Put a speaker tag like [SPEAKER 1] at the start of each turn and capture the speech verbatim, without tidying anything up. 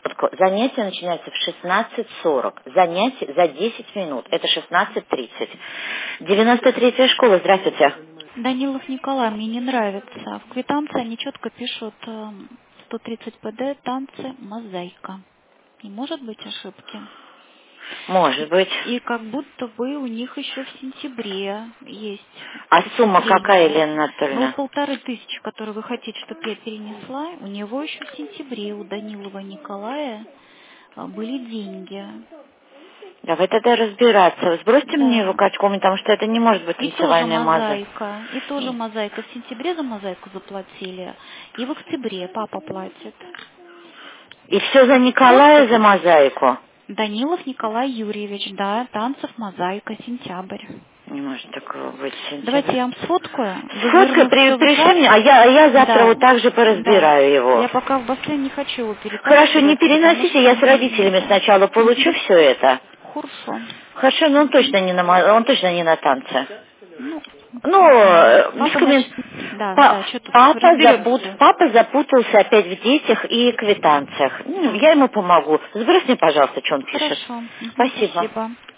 [SPEAKER 1] Занятие начинается в шестнадцать сорок. Занятие за десять минут. Это шестнадцать тридцать. девяносто третья школа. Здравствуйте.
[SPEAKER 2] Данилов Николай, мне не нравится. В квитанции они четко пишут э, сто тридцать пэ дэ, танцы, мозаика. Не может быть ошибки.
[SPEAKER 1] Может быть.
[SPEAKER 2] И как будто бы у них еще в сентябре есть
[SPEAKER 1] А сумма какая,
[SPEAKER 2] зачисление.
[SPEAKER 1] Елена
[SPEAKER 2] Ну,
[SPEAKER 1] Анатольевна?
[SPEAKER 2] полторы тысячи, которые вы хотите, чтобы я перенесла, у него еще в сентябре, у Данилова Николая, э, были деньги.
[SPEAKER 1] Давай тогда разбираться. Сбросьте мне его
[SPEAKER 2] Да.
[SPEAKER 1] качком, потому что это не может быть
[SPEAKER 2] И тоже
[SPEAKER 1] танцевальная маза.
[SPEAKER 2] мозаика. И тоже мозаика. В сентябре за мозаику заплатили. И в октябре папа платит.
[SPEAKER 1] И все за Николая,
[SPEAKER 2] Сфоткать?
[SPEAKER 1] за мозаику?
[SPEAKER 2] Данилов Николай Юрьевич, да, танцев, мозаика, сентябрь.
[SPEAKER 1] Не может такого быть,
[SPEAKER 2] Давайте
[SPEAKER 1] сентябрь.
[SPEAKER 2] я вам сфоткаю,
[SPEAKER 1] Сфоткай,
[SPEAKER 2] заверну
[SPEAKER 1] при,
[SPEAKER 2] все в
[SPEAKER 1] пришли мне,
[SPEAKER 2] ЗАГС.
[SPEAKER 1] а я, а я завтра
[SPEAKER 2] Да,
[SPEAKER 1] вот так же
[SPEAKER 2] да.
[SPEAKER 1] поразбираю его.
[SPEAKER 2] Я пока в бассейн не хочу его
[SPEAKER 1] Хорошо, не
[SPEAKER 2] перетаскивать, потому
[SPEAKER 1] переносите, я
[SPEAKER 2] что...
[SPEAKER 1] с родителями сначала получу все это.
[SPEAKER 2] Хорошо.
[SPEAKER 1] Хорошо, но он точно не на, мо- он точно не на танце.
[SPEAKER 2] Ну,
[SPEAKER 1] Ну,
[SPEAKER 2] м,
[SPEAKER 1] э, без
[SPEAKER 2] папа,
[SPEAKER 1] коммен-
[SPEAKER 2] значит, да,
[SPEAKER 1] па-
[SPEAKER 2] да, что тут
[SPEAKER 1] Папа, запут...
[SPEAKER 2] разберемся.
[SPEAKER 1] Папа запутался опять в детях и квитанциях. Ну,
[SPEAKER 2] Да.
[SPEAKER 1] я ему помогу. Сбрось мне, пожалуйста, что он пишет.
[SPEAKER 2] Хорошо. Мгм,
[SPEAKER 1] Спасибо.
[SPEAKER 2] спасибо.